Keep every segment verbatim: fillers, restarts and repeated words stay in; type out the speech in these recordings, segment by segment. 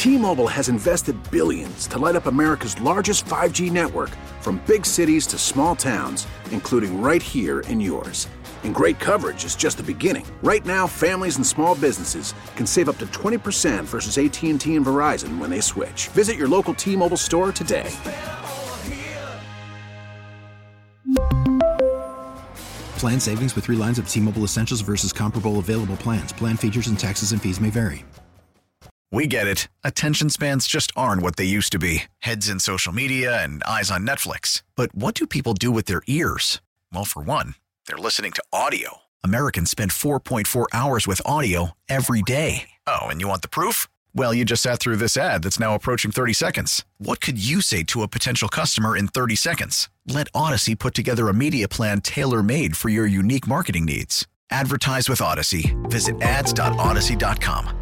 T-Mobile has invested billions to light up America's largest five G network, from big cities to small towns, including right here in yours. And great coverage is just the beginning. Right now, families and small businesses can save up to twenty percent versus A T and T and Verizon when they switch. Visit your local T-Mobile store today. Plan savings with three lines of T-Mobile Essentials versus comparable available plans. Plan features and taxes and fees may vary. We get it. Attention spans just aren't what they used to be. Heads in social media and eyes on Netflix. But what do people do with their ears? Well, for one, they're listening to audio. Americans spend four point four hours with audio every day. Oh, and you want the proof? Well, you just sat through this ad that's now approaching thirty seconds. What could you say to a potential customer in thirty seconds? Let Odyssey put together a media plan tailor-made for your unique marketing needs. Advertise with Odyssey. Visit ads dot odyssey dot com.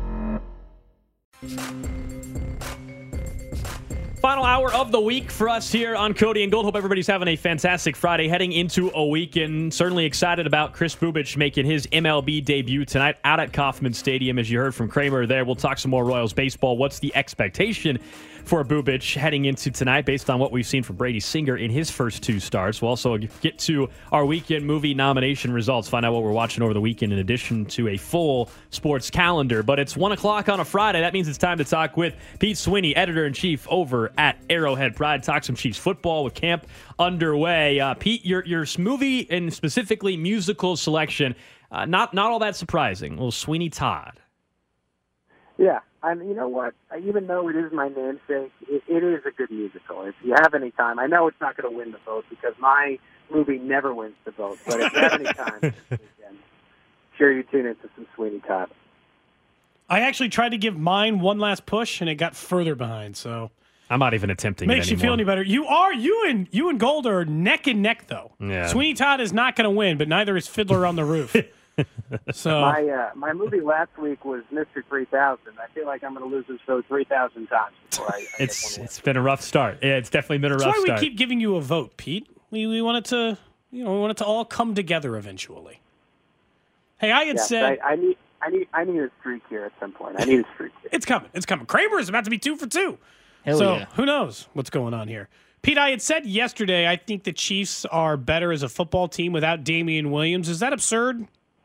Final hour of the week for us here on Cody and Gold. Hope everybody's having a fantastic Friday heading into a weekend. Certainly excited about Kris Bubic making his M L B debut tonight out at Kauffman Stadium. As you heard from Kramer there, we'll talk some more Royals baseball. What's the expectation for Bubic heading into tonight based on what we've seen from Brady Singer in his first two starts? We'll also get to our weekend movie nomination results, find out what we're watching over the weekend in addition to a full sports calendar. But it's one o'clock on a Friday. That means it's time to talk with Pete Sweeney, editor-in-chief over at Arrowhead Pride. Talk some Chiefs football with camp underway. Uh, Pete, your your movie and specifically musical selection, uh, not not all that surprising. A little Sweeney Todd. Yeah, and you know what? Even though it is my namesake, it, it is a good musical. If you have any time, I know it's not going to win the vote because my movie never wins the vote. But if you have any time this weekend, sure you tune into some Sweeney Todd. I actually tried to give mine one last push, and it got further behind. So I'm not even attempting. Makes it you feel any better? You are you and you and Gold are neck and neck though. Yeah. Sweeney Todd is not going to win, but neither is Fiddler on the Roof. So my uh, my movie last week was Mister three thousand. I feel like I'm going to lose this show three thousand times before I, I It's it's been a rough start. Yeah, it's definitely been a That's rough why start. we keep giving you a vote, Pete. We we want it to you know we want it to all come together eventually. Hey, I had yes, said I, I need I need I need a streak here at some point. I need a streak here. It's coming. It's coming. Kramer is about to be two for two. Hell so yeah. who knows what's going on here? Pete, I had said yesterday I think the Chiefs are better as a football team without Damian Williams. Is that absurd?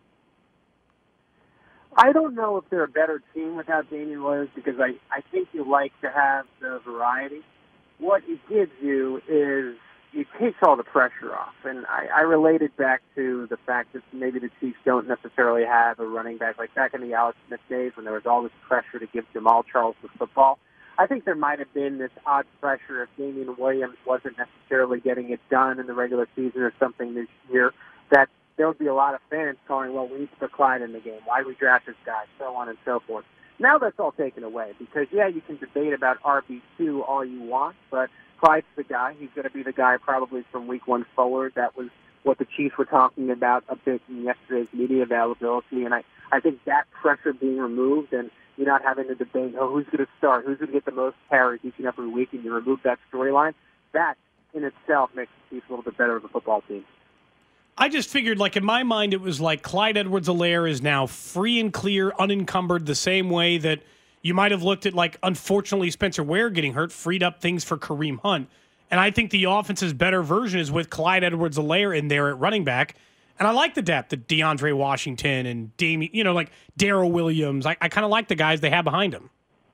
I don't know if they're a better team without Damian Williams because I, I think you like to have the variety. What it gives you is it takes all the pressure off. And I, I related back to the fact that maybe the Chiefs don't necessarily have a running back. Like back in the Alex Smith days when there was all this pressure to give Jamal Charles the football, I think there might have been this odd pressure if Damian Williams wasn't necessarily getting it done in the regular season or something this year, that there would be a lot of fans calling, well, we need to put Clyde in the game. Why did we draft this guy? So on and so forth. Now that's all taken away because, yeah, you can debate about R B two all you want, but Clyde's the guy. He's going to be the guy probably from week one forward. That was what the Chiefs were talking about a bit in yesterday's media availability, and I, I think that pressure being removed and you're not having to debate, oh, who's going to start, who's going to get the most carries each and every week, and you remove that storyline, that in itself makes the Chiefs a little bit better of a football team. I just figured, like, in my mind, it was like Clyde Edwards-Helaire is now free and clear, unencumbered, the same way that you might have looked at, like, unfortunately, Spencer Ware getting hurt, freed up things for Kareem Hunt. And I think the offense's better version is with Clyde Edwards-Helaire in there at running back. And I like the depth that DeAndre Washington and Damien, you know, like Darrell Williams. I, I kind of like the guys they have behind him.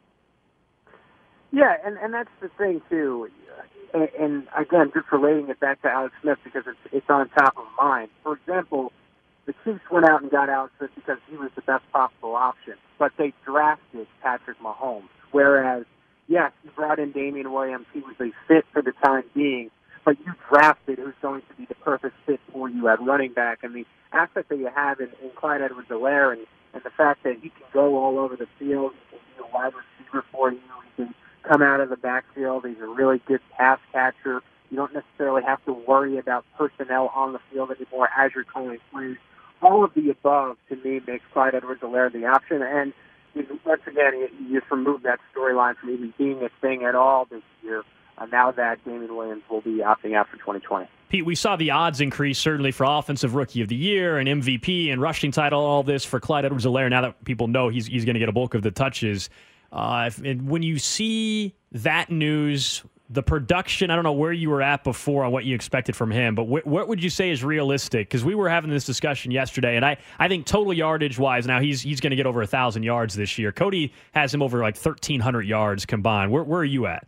Yeah, and, and that's the thing, too. And, and again, just relating it back to Alex Smith because it's, it's on top of mind. For example, the Chiefs went out and got Alex Smith because he was the best possible option, but they drafted Patrick Mahomes. Whereas, yes, you brought in Damian Williams. He was a fit for the time being, but you drafted who's going to be the perfect fit for you at running back. And the aspect that you have in, in Clyde Edwards-Helaire and, and the fact that he can go all over the field, he can be a wide receiver for you, he can come out of the backfield. He's a really good pass catcher. You don't necessarily have to worry about personnel on the field anymore as you're calling plays. All of the above, to me, makes Clyde Edwards-Helaire the option. And you, once again, you, you just remove that storyline from even being a thing at all this year. Uh, now that Damian Williams will be opting out for twenty twenty. Pete, we saw the odds increase certainly for Offensive Rookie of the Year and M V P and rushing title, all this for Clyde Edwards-Helaire. Now that people know he's he's going to get a bulk of the touches, Uh, if, and when you see that news, the production, I don't know where you were at before on what you expected from him, but wh- what would you say is realistic? Because we were having this discussion yesterday, and I, I think total yardage-wise, now he's he's going to get over one thousand yards this year. Cody has him over like thirteen hundred yards combined. Where, where are you at?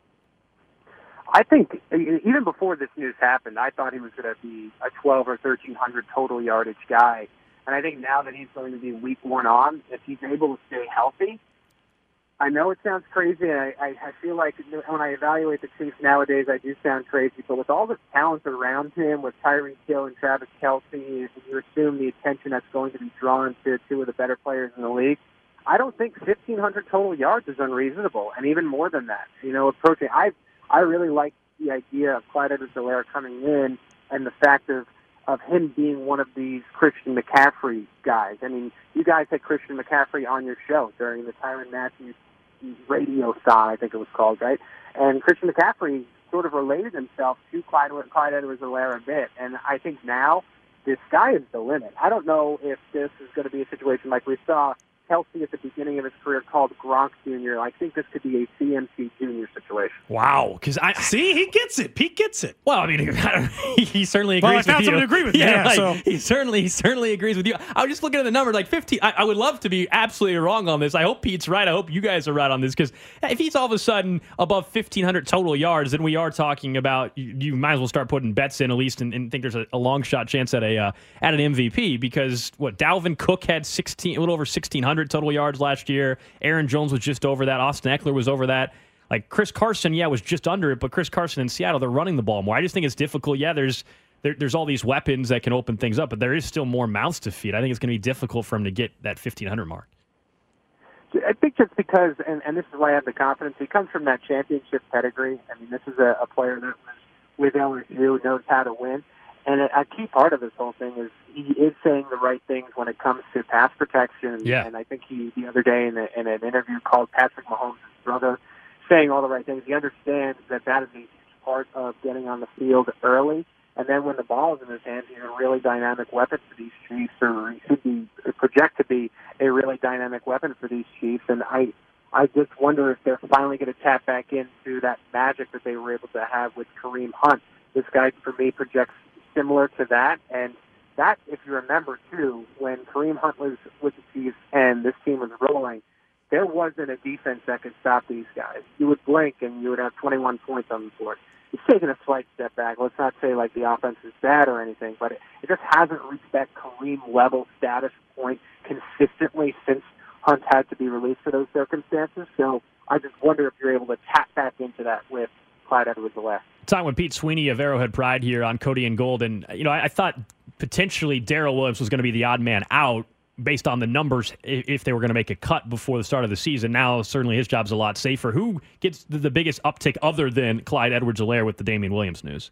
I think even before this news happened, I thought he was going to be a twelve or thirteen hundred total yardage guy. And I think now that he's going to be week one on, if he's able to stay healthy, I know it sounds crazy, and I, I, I feel like when I evaluate the Chiefs nowadays, I do sound crazy. But with all the talent around him, with Tyreek Hill and Travis Kelce, and you assume the attention that's going to be drawn to two of the better players in the league, I don't think fifteen hundred total yards is unreasonable, and even more than that. You know, approaching, I I really like the idea of Clyde Edwards-Helaire coming in, and the fact of of him being one of these Christian McCaffrey guys. I mean, you guys had Christian McCaffrey on your show during the Tyrann Mathieu radio song, I think it was called, right? And Christian McCaffrey sort of related himself to Clyde, Clyde Edwards-Helaire a bit, and I think now the sky is the limit. I don't know if this is going to be a situation like we saw Kelce at the beginning of his career called Gronk Junior I think this could be a C M C Junior situation. Wow, because I see he gets it. Pete gets it. Well, I mean, he certainly agrees. Well, I with found you. someone to agree with. Yeah, yeah like, so. he certainly, he certainly agrees with you. I was just looking at the number, like fifteen. I, I would love to be absolutely wrong on this. I hope Pete's right. I hope you guys are right on this, because if he's all of a sudden above fifteen hundred total yards, then we are talking about you, you might as well start putting bets in at least, and, and think there's a, a long shot chance at a uh, at an M V P. Because what Dalvin Cook had sixteen, a little over sixteen hundred total yards last year. Aaron Jones was just over that. Austin Eckler was over that. Like Chris Carson, yeah, was just under it, but Chris Carson in Seattle, they're running the ball more. I just think it's difficult. Yeah, there's there, there's all these weapons that can open things up, but there is still more mouths to feed. I think it's going to be difficult for him to get that fifteen hundred mark. I think just because, and, and this is why I have the confidence, he comes from that championship pedigree. I mean, this is a, a player that was with L S U, knows how to win. And a, a key part of this whole thing is he is saying the right things when it comes to pass protection. Yeah. And I think he, the other day in, a, in an interview called Patrick Mahomes' brother, saying all the right things. He understands that that is a huge part of getting on the field early. And then when the ball is in his hands, he's a really dynamic weapon for these Chiefs, or he should be project to be a really dynamic weapon for these Chiefs. And I, I just wonder if they're finally going to tap back into that magic that they were able to have with Kareem Hunt. This guy, for me, projects similar to that. And that, if you remember, too, when Kareem Hunt was with the Chiefs and this team was rolling, there wasn't a defense that could stop these guys. You would blink and you would have twenty-one points on the board. It's taken a slight step back. Let's not say like the offense is bad or anything, but it, it just hasn't reached that Kareem level status point consistently since Hunt had to be released for those circumstances. So I just wonder if you're able to tap back into that with Clyde Edwards-Helaire. Talking with Pete Sweeney of Arrowhead Pride here on Cody and Gold, and you know I, I thought potentially Darrell Williams was going to be the odd man out based on the numbers if they were going to make a cut before the start of the season. Now, certainly his job's a lot safer. Who gets the biggest uptick other than Clyde Edwards-Helaire with the Damian Williams news?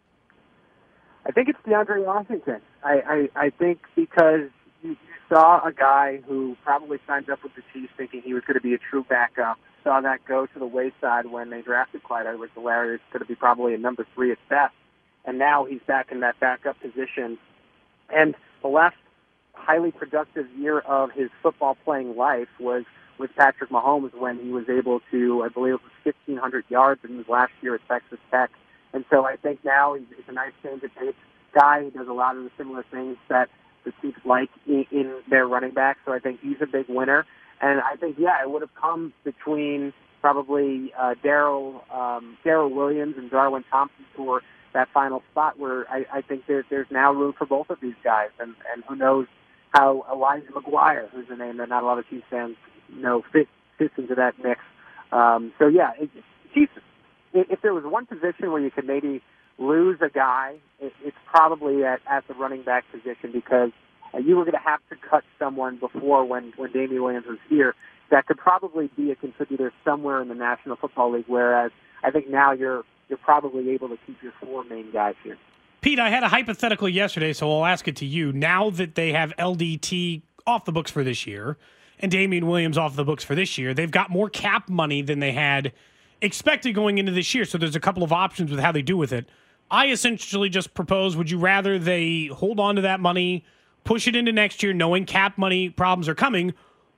I think it's DeAndre Washington. I, I, I think because you, you saw a guy who probably signed up with the Chiefs thinking he was going to be a true backup, saw that go to the wayside when they drafted Clyde Edwards-Helaire. It's going to be probably a number three at best. And now he's back in that backup position. And the last highly productive year of his football playing life was with Patrick Mahomes when he was able to, I believe it was fifteen hundred yards in his last year at Texas Tech. And so I think now he's, he's a nice change of pace guy. He does a lot of the similar things that the Chiefs like in, in their running back. So I think he's a big winner. And I think, yeah, it would have come between probably uh, Darrell um, Darrell Williams and Darwin Thompson for that final spot where I, I think there's, there's now room for both of these guys. And, and who knows how Elijah McGuire, who's a name that not a lot of Chiefs fans know, fits, fits into that mix. Um, so, yeah, it, Chiefs, if there was one position where you could maybe lose a guy, it, it's probably at, at the running back position, because uh, you were going to have to cut someone before when, when Damian Williams was here that could probably be a contributor somewhere in the National Football League, whereas I think now you're you're probably able to keep your four main guys here. Pete, I had a hypothetical yesterday, so I'll ask it to you. Now that they have L D T off the books for this year and Damian Williams off the books for this year, they've got more cap money than they had expected going into this year, so there's a couple of options with how they do with it. I essentially just propose, would you rather they hold on to that money, push it into next year knowing cap money problems are coming,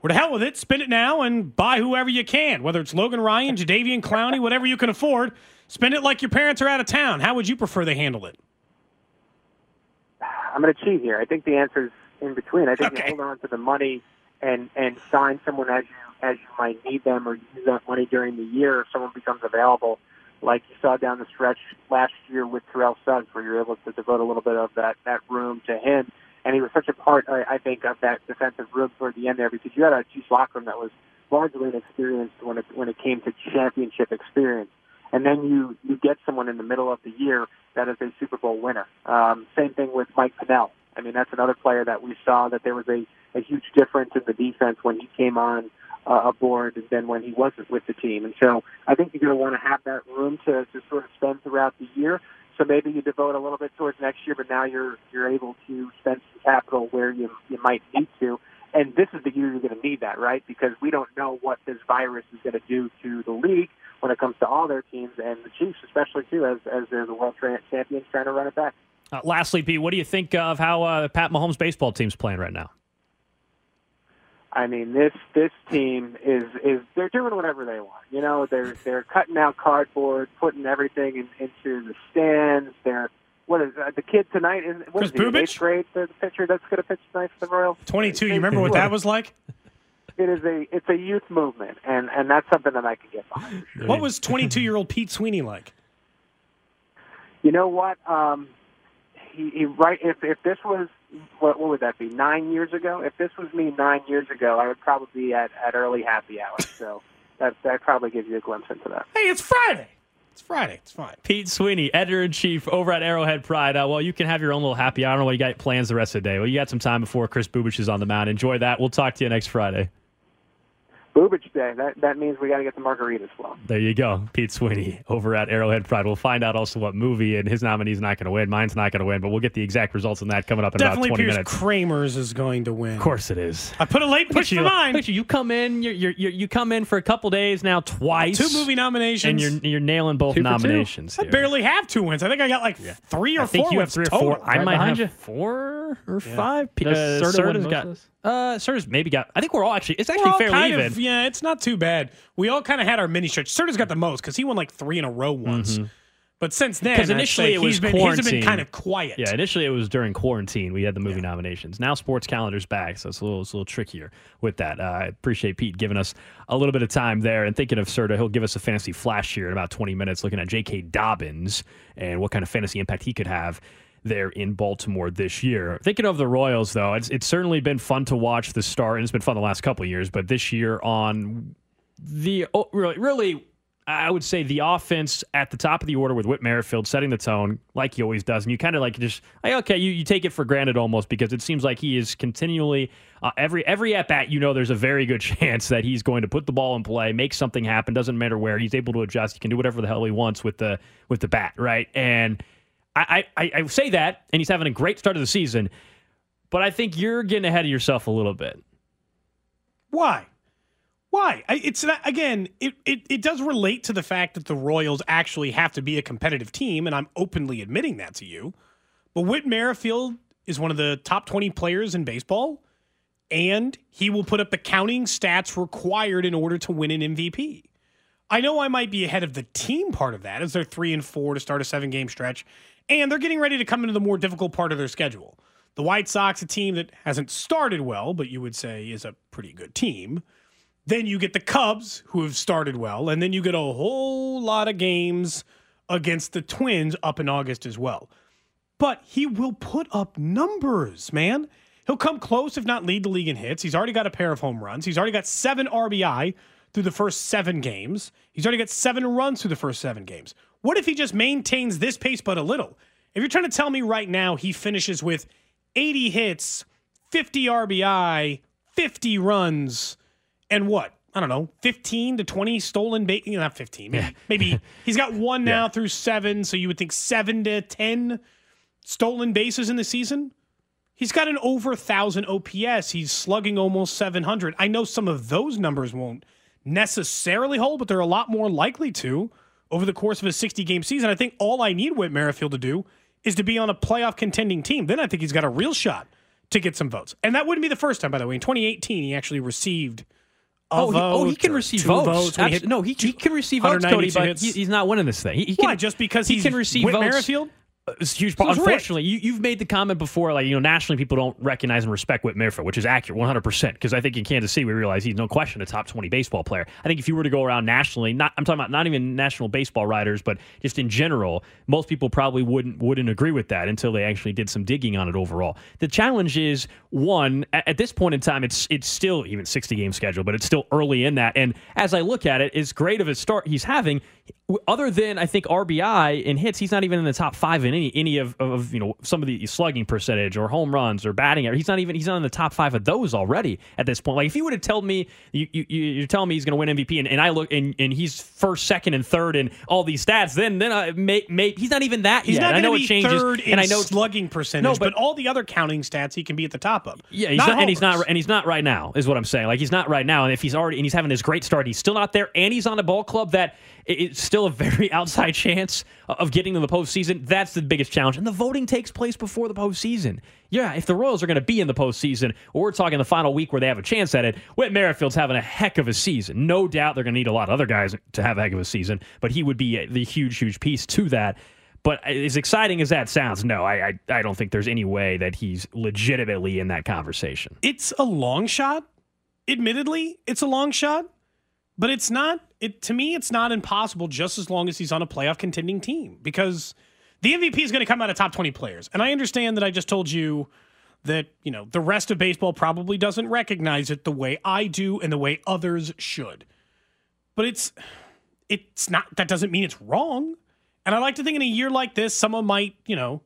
or to hell with it, spend it now and buy whoever you can, whether it's Logan Ryan, Jadeveon Clowney, whatever you can afford. Spend it like your parents are out of town. How would you prefer they handle it? I'm going to cheat here. I think the answer is in between. I think Okay. you hold on to the money and and sign someone as you as you might need them, or use that money during the year if someone becomes available, like you saw down the stretch last year with Terrell Suggs, where you're able to devote a little bit of that, that room to him. And he was such a part, I, I think, of that defensive room toward the end there, because you had a Chiefs locker room that was largely inexperienced when it when it came to championship experience. And then you, you get someone in the middle of the year that is a Super Bowl winner. Um, same thing with Mike Pennell. I mean, that's another player that we saw that there was a, a huge difference in the defense when he came on uh, aboard than when he wasn't with the team. And so I think you're going to want to have that room to, to sort of spend throughout the year. So maybe you devote a little bit towards next year, but now you're you're able to spend some capital where you you might need to. And this is the year you're going to need that, right? Because we don't know what this virus is going to do to the league when it comes to all their teams, and the Chiefs especially, too, as, as they're the world tra- champions trying to run it back. Uh, lastly, Pete, what do you think of how uh, Pat Mahomes' baseball team's playing right now? I mean, this this team is is they're doing whatever they want. You know, they're they're cutting out cardboard, putting everything in, into the stands. They're what is uh, the kid tonight? Is what Chris is he, Bubich? eighth grade? The pitcher that's going to pitch tonight for the Royals. twenty-two. You remember what that was like? It is a it's a youth movement, and, and that's something that I can get behind. What was twenty-two-year-old Pete Sweeney like? You know what? Um, he, he right. If if this was what, what would that be? Nine years ago. If this was me nine years ago, I would probably be at, at early happy hour. So that that probably gives you a glimpse into that. Hey, it's Friday. It's Friday. It's fine. Pete Sweeney, editor-in-chief over at Arrowhead Pride. Uh, well, you can have your own little happy hour. I don't know what you got plans the rest of the day. Well, you got some time before Chris Bubich is on the mound. Enjoy that. We'll talk to you next Friday. Bubich Day. That that means we got to get the margaritas flowing. There you go. Pete Sweeney over at Arrowhead Pride. We'll find out also what movie, and his nominee's not going to win. Mine's not going to win, but we'll get the exact results on that coming up in Definitely about twenty Pierce minutes. Kramer's is going to win. Of course it is. I put a late push you, for mine. look at you, you come in, you're, you're, you're, you come in for a couple days now, twice. Two movie nominations. And you're, you're nailing both Two for two. nominations I here. barely have two wins. I think I got like three or I think four you have wins three or total. four. I Right might behind have you. four or five. P- Does uh, Serta win Serta's most got. of this? Uh, Serta's maybe got. I think we're all actually. It's We're actually all fairly kind even. of, yeah, it's not too bad. We all kind of had our mini stretch. Serta's got the most because he won like three in a row once. But since then, 'Cause I'd initially say it was he's been, he's been quarantine. kind of quiet. Yeah, initially it was during quarantine. We had the movie nominations. Now sports calendar's back, so it's a little, it's a little trickier with that. Uh, I appreciate Pete giving us a little bit of time there. And thinking of Serta, he'll give us a fantasy flash here in about twenty minutes, looking at J K. Dobbins and what kind of fantasy impact he could have there in Baltimore this year. Thinking of the Royals, though, it's it's certainly been fun to watch the start, and it's been fun the last couple of years. But this year on the oh, really, really. I would say the offense at the top of the order with Whit Merrifield setting the tone like he always does. And you kind of like just, like, okay, you, you take it for granted almost because it seems like he is continually, uh, every every at-bat, you know there's a very good chance that he's going to put the ball in play, make something happen, doesn't matter where. He's able to adjust. He can do whatever the hell he wants with the with the bat, right? And I, I, I say that, and he's having a great start of the season, but I think you're getting ahead of yourself a little bit. Why? Why? I- It's not, again, it, it, it does relate to the fact that the Royals actually have to be a competitive team, and I'm openly admitting that to you. But Whit Merrifield is one of the top twenty players in baseball, and he will put up the counting stats required in order to win an M V P. I know I might be ahead of the team part of that, as they're three and four to start a seven-game stretch, and they're getting ready to come into the more difficult part of their schedule. The White Sox, a team that hasn't started well, but you would say is a pretty good team. Then you get the Cubs, who have started well, and then you get a whole lot of games against the Twins up in August as well. But he will put up numbers, man. He'll come close, if not lead the league in hits. He's already got a pair of home runs. He's already got seven R B I through the first seven games. He's already got seven runs through the first seven games. What if he just maintains this pace but a little? If you're trying to tell me right now he finishes with eighty hits, fifty R B I, fifty runs, and what? I don't know, fifteen to twenty stolen base. You know, not fifteen. Maybe, Yeah. maybe he's got one now Yeah. through seven, so you would think seven to ten stolen bases in the season. He's got an over one thousand O P S. He's slugging almost seven hundred. I know some of those numbers won't necessarily hold, but they're a lot more likely to over the course of a sixty-game season. I think all I need Whit Merrifield to do is to be on a playoff contending team. Then I think he's got a real shot to get some votes. And that wouldn't be the first time, by the way. In twenty eighteen, he actually received a oh, vote. He, oh, he can receive votes. votes when he hit no, he, he can receive votes, Cody, but he, he's not winning this thing. He, he can, Why? Just because he he's can receive Whit votes. Merrifield? It's a huge part. Unfortunately, you, you've made the comment before, like, you know, nationally people don't recognize and respect Whit Merrifield, which is accurate one hundred percent, because I think in Kansas City we realize he's no question a top twenty baseball player. I think if you were to go around nationally, not I'm talking about not even national baseball writers, but just in general, most people probably wouldn't wouldn't agree with that until they actually did some digging on it overall. The challenge is, one, at, at this point in time, it's it's still even sixty-game schedule, but it's still early in that. And as I look at it, as great of a start he's having, other than, I think, R B I in hits, he's not even in the top five in any any of, of you know, some of the slugging percentage or home runs or batting average. He's not even he's not in the top five of those already at this point. Like, if you would have told me you, you you're telling me he's going to win M V P, and, and I look and, and he's first, second, and third in all these stats, then then I may, may he's not even that he's yet. Not I know be it changes, third in and I know slugging percentage, no, but, but all the other counting stats he can be at the top of. Yeah, he's not not, and he's homers. not and he's not right now, is what I'm saying. Like, he's not right now, and if he's already and he's having his great start, he's still not there, and he's on a ball club that it's still a very outside chance of getting to the postseason. That's the biggest challenge. And the voting takes place before the postseason. Yeah, if the Royals are going to be in the postseason, or we're talking the final week where they have a chance at it, Whit Merrifield's having a heck of a season. No doubt they're going to need a lot of other guys to have a heck of a season, but he would be the huge, huge piece to that. But as exciting as that sounds, no, I, I, I don't think there's any way that he's legitimately in that conversation. It's a long shot. Admittedly, it's a long shot. But it's not, it to me, it's not impossible just as long as he's on a playoff contending team, because the M V P is going to come out of top twenty players. And I understand that I just told you that, you know, the rest of baseball probably doesn't recognize it the way I do and the way others should. But it's, it's not, that doesn't mean it's wrong. And I like to think in a year like this, someone might, you know,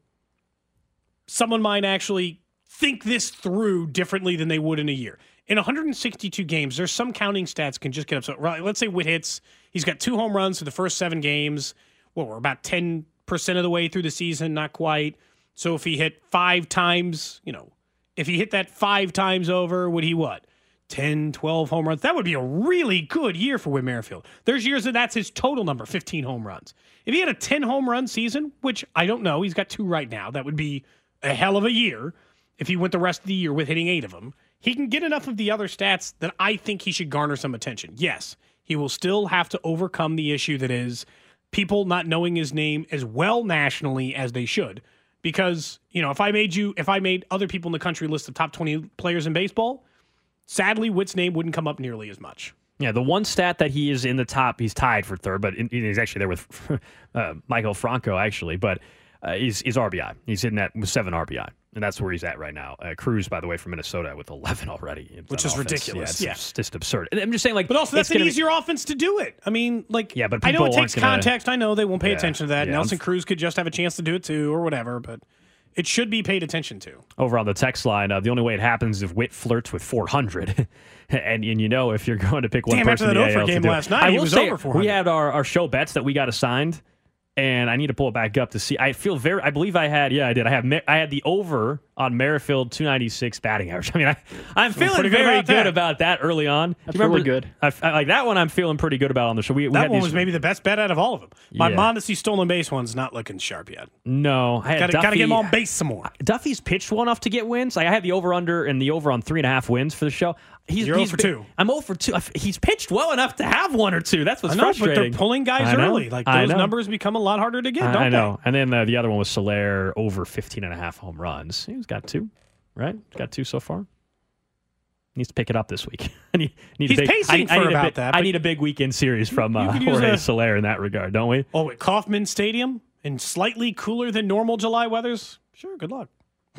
someone might actually think this through differently than they would in a year. In one hundred sixty-two games, there's some counting stats can just get upset. Right, let's say Whit hits. He's got two home runs for the first seven games. Well, we're about ten percent of the way through the season, not quite. So if he hit five times, you know, if he hit that five times over, would he what? ten, twelve home runs? That would be a really good year for Whit Merrifield. There's years that that's his total number, fifteen home runs. If he had a ten home run season, which I don't know, he's got two right now, that would be a hell of a year if he went the rest of the year with hitting eight of them. He can get enough of the other stats that I think he should garner some attention. Yes, he will still have to overcome the issue that is people not knowing his name as well nationally as they should. Because, you know, if I made you, if I made other people in the country list of top twenty players in baseball, sadly, Whit's name wouldn't come up nearly as much. Yeah, the one stat that he is in the top, he's tied for third, but in, he's actually there with uh, Michael Franco, actually, but uh, he's, he's R B I. He's in that with seven R B I. And that's where he's at right now. Uh, Cruz, by the way, from Minnesota with eleven already. Which is offense. ridiculous. Yeah, it's yeah. just absurd. And I'm just saying, like, but also that's an gonna easier be... offense to do it. I mean, like, yeah, but I know it takes gonna... context. I know they won't pay yeah, attention to that. yeah, Nelson I'm... Cruz could just have a chance to do it too, or whatever. But it should be paid attention to. Over on the text line, uh, the only way it happens is if Whit flirts with four hundred. and, and you know, if you're going to pick one Damn, person after that in the Ofer game to last it. night, I he will was say, over four hundred. We had our, our show bets that we got assigned. And I need to pull it back up to see. I feel very. I believe I had. Yeah, I did. I have. I had the over on Merrifield two ninety-six batting average. I mean, I, I'm feeling pretty very good about good that. about that early on. That's you remember, really good. I, I, like that one. I'm feeling pretty good about on the show. We, we that had one these, was maybe the best bet out of all of them. My Yeah. Mondesi stolen base one's not looking sharp yet. No, I had Got Duffy. to get him on base some more. Duffy's pitched well enough to get wins. Like I had the over under and the over on three and a half wins for the show. He's, You're he's oh for two. I'm oh for two. He's pitched well enough to have one or two. That's what's I know, frustrating. but they're pulling guys I know. early. Like I those know. numbers become a lot harder to get, I, don't I know. they? And then uh, the other one was Soler over fifteen and a half home runs. He's got two, right? He's got two so far. Needs to pick it up this week. I need, need He's a big, pacing I, I for need about a big, that, I but- need a big weekend series from You uh, could use Jorge a- Soler in that regard, don't we? Oh, at Kauffman Stadium in slightly cooler than normal July weathers? Sure, good luck.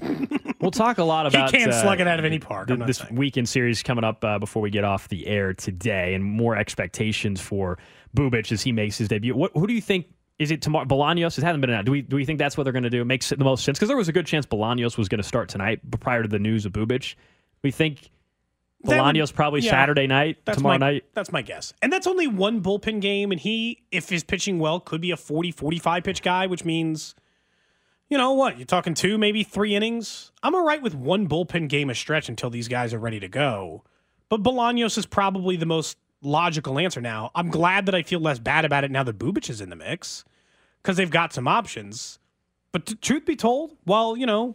We'll talk a lot about He can't uh, slug it out of any park. th- I'm not this saying. weekend series coming up uh, before we get off the air today, and more expectations for Bubic as he makes his debut. What, who do you think? Is it tomorrow? Bolaños? It hasn't been announced. Do we do we think that's what they're going to do? It makes the most sense because there was a good chance Bolaños was going to start tonight, but prior to the news of Bubic. We think That would- Bolaños probably yeah, Saturday night, that's tomorrow my, night. That's my guess. And that's only one bullpen game, and he, if he's pitching well, could be a forty, forty-five pitch guy, which means, you know what, you're talking two, maybe three innings. I'm all right with one bullpen game a stretch until these guys are ready to go. But Bolaños is probably the most logical answer now. I'm glad that I feel less bad about it now that Bubic is in the mix because they've got some options. But t- truth be told, while, you know,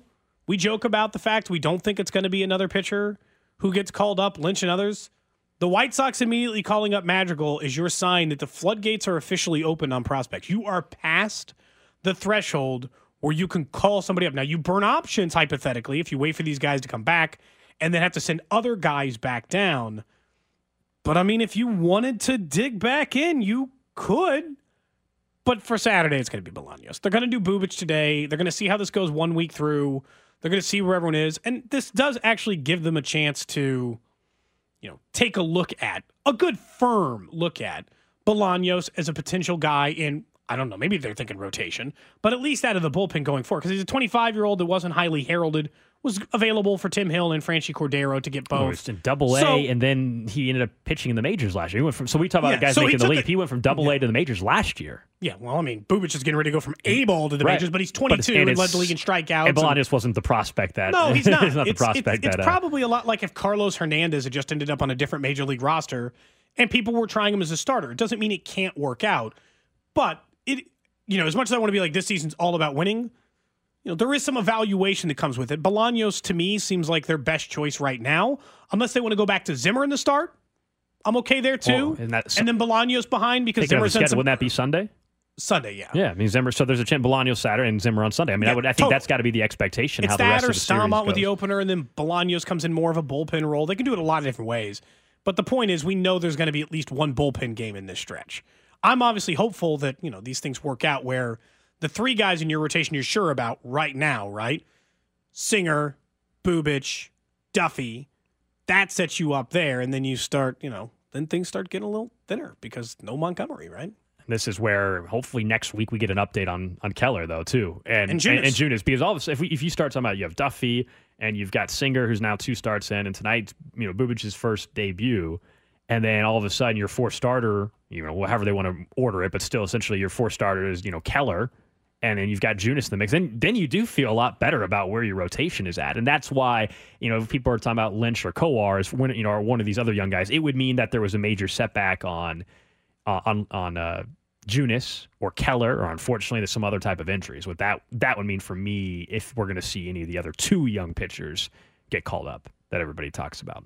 We joke about the fact we don't think it's going to be another pitcher who gets called up, Lynch and others. The White Sox immediately calling up Madrigal is your sign that the floodgates are officially open on prospects. You are past the threshold where you can call somebody up. Now, you burn options, hypothetically, if you wait for these guys to come back and then have to send other guys back down. But, I mean, if you wanted to dig back in, you could. But for Saturday, it's going to be Bolaños. They're going to do Bubic today. They're going to see how this goes one week through. They're going to see where everyone is. And this does actually give them a chance to, you know, take a look at, a good firm look at Bolaños as a potential guy in, I don't know, maybe they're thinking rotation, but at least out of the bullpen going forward. Because he's a twenty-five-year-old that wasn't highly heralded, was available for Tim Hill and Franchi Cordero to get both. Oh, it's in double A, so, and then he ended up pitching in the majors last year. He went from, so we talk about yeah, the guys so making the leap. A, he went from double A to the majors last year. Yeah, well, I mean, Bubic is getting ready to go from A ball to the right. majors, but he's twenty-two but and, and led the league in strikeouts. And Bolaños wasn't the prospect that. No, he's not. he's not it's, the prospect it's, that. It's uh, probably a lot like if Carlos Hernandez had just ended up on a different major league roster and people were trying him as a starter. It doesn't mean it can't work out, but it, you know, as much as I want to be like this season's all about winning, you know, there is some evaluation that comes with it. Bolaños, to me, seems like their best choice right now, unless they want to go back to Zimmer in the start. I'm okay there too. Well, and, that, and then Bolaños behind because Zimmer sent some. Wouldn't that be Sunday? Sunday, yeah. Yeah, I mean Zimmer. So there's a chance Bolaños Saturday and Zimmer on Sunday. I mean, yeah, I would. I think totally. that's got to be the expectation. It's how the that rest or of the series Staumont goes. with the opener, and then Bolaños comes in more of a bullpen role. They can do it a lot of different ways. But the point is, we know there's going to be at least one bullpen game in this stretch. I'm obviously hopeful that you know these things work out where the three guys in your rotation you're sure about right now, right? Singer, Bubic, Duffy. That sets you up there, and then you start, you know, then things start getting a little thinner because no Montgomery, right? This is where hopefully next week we get an update on on Keller though too, and and Junis, and, and Junis because all of a sudden if we, if you start talking about you have Duffy and you've got Singer who's now two starts in, and tonight you know Bubic's first debut, and then all of a sudden your fourth starter, you know however they want to order it, but still essentially your fourth starter is you know Keller, and then you've got Junis in the mix, then then you do feel a lot better about where your rotation is at, and that's why you know if people are talking about Lynch or Kowar as when you know or one of these other young guys, it would mean that there was a major setback on uh, on on. Uh, Junis or Keller, or unfortunately there's some other type of injuries. What that that would mean for me if we're going to see any of the other two young pitchers get called up that everybody talks about.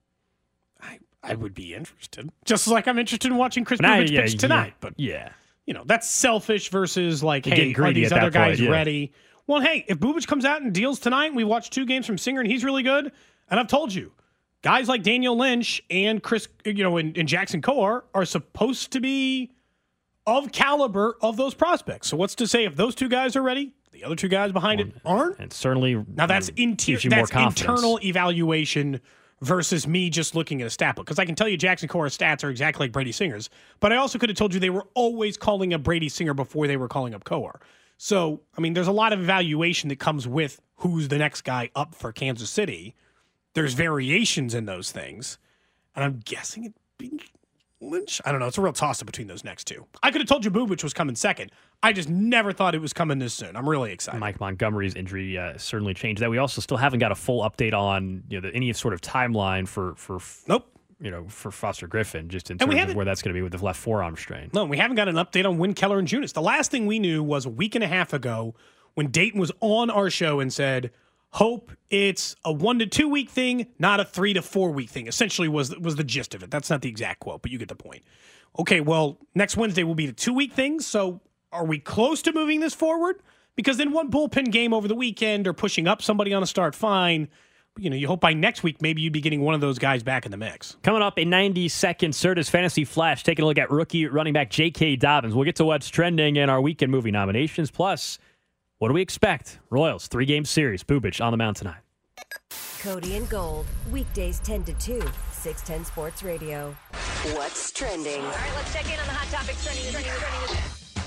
I, I would be interested. Just like I'm interested in watching Chris Bubic yeah, pitch tonight. Yeah, but yeah, you know, that's selfish versus like, You're hey, are these other guys point, yeah. ready? Well, hey, if Bubic comes out and deals tonight and we watch two games from Singer and he's really good, and I've told you, guys like Daniel Lynch and Chris, you know, and, and Jackson Kowar are supposed to be of caliber of those prospects. So what's to say if those two guys are ready, the other two guys behind it aren't? And certainly now that's, inter- that's confidence. internal evaluation versus me just looking at a stat book. Because I can tell you Jackson Kowar's stats are exactly like Brady Singer's, but I also could have told you they were always calling up Brady Singer before they were calling up Kowar. So, I mean, there's a lot of evaluation that comes with who's the next guy up for Kansas City. There's variations in those things. And I'm guessing it'd be Lynch? I don't know. It's a real toss-up between those next two. I could have told you Bubic was coming second. I just never thought it was coming this soon. I'm really excited. Mike Montgomery's injury uh, certainly changed that. We also still haven't got a full update on you know the, any sort of timeline for for nope. You know for Foster Griffin, just in and terms of where that's going to be with the left forearm strain. No, we haven't got an update on when Keller and Junis. The last thing we knew was a week and a half ago when Dayton was on our show and said, hope it's a one to two week thing, not a three to four week thing. Essentially was was the gist of it. That's not the exact quote, but you get the point. Okay, well, next Wednesday will be the two week thing. So are we close to moving this forward? Because then one bullpen game over the weekend or pushing up somebody on a start, fine. But, you know, you hope by next week maybe you'd be getting one of those guys back in the mix. Coming up in ninety seconds, Serta's Fantasy Flash, taking a look at rookie running back J K. Dobbins. We'll get to what's trending in our weekend movie nominations. Plus, what do we expect? Royals, three-game series. Bubic on the mound tonight. Cody and Gold, weekdays ten to two, six ten Sports Radio. What's trending? All right, let's check in on the hot topics trending. trending, trending.